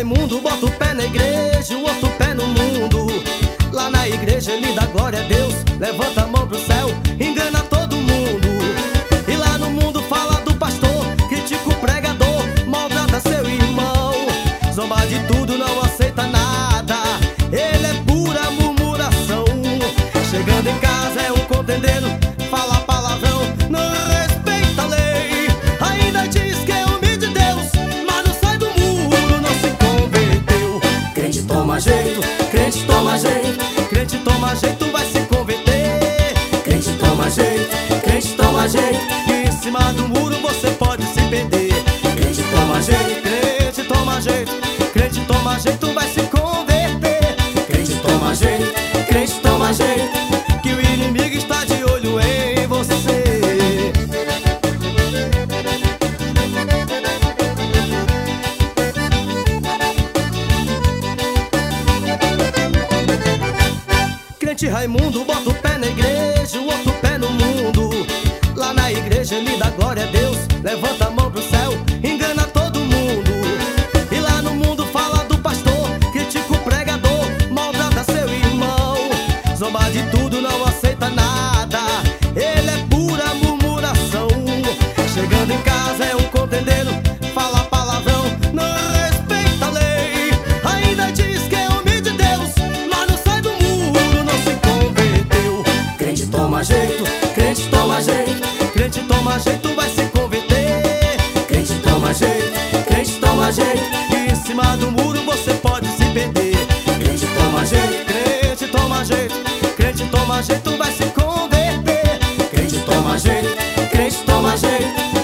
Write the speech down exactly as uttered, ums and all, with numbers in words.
Raimundo bota o pé na igreja, o outro pé no mundo. Lá na igreja ele dá glória a Deus, levanta a mão pro céu, engana todo mundo. E lá no mundo fala do pastor, critica o pregador, maltrata seu irmão, zomba de tudo, não aceita nada, ele é pura murmuração. Chegando em casa é um contendeiro, fala palavrão, não respeita a lei, ainda diz que é homem de Deus, mas não sai do muro, não se converteu. Crente toma jeito, crente toma jeito, crente toma jeito, vai se converter. Crente toma jeito, crente toma jeito, e em cima do muro você pode se perder. Crente toma jeito, crente toma jeito, crente toma jeito, vai se converter. Crente toma jeito, crente toma jeito, que o inimigo está de olho em você. Crente Raimundo bota o pé na igreja, o outro pé no mundo. Lá na igreja ele dá glória a Deus, levanta a mão pro céu, engana todo mundo. E lá no mundo fala do pastor, critica o pregador, maltrata seu irmão, zomba de tudo, não aceita nada, ele é pura murmuração. Chegando em casa é um contendeiro, fala palavrão, não respeita a lei, ainda diz que é homem de Deus, mas não sai do muro, não se converteu. Crente toma jeito, crente toma jeito, crente toma jeito, vai se converter. Crente toma jeito, crente toma jeito, e em cima do muro você pode se perder. Crente toma jeito, crente toma jeito, crente toma jeito, vai se converter. Crente toma jeito, crente toma jeito,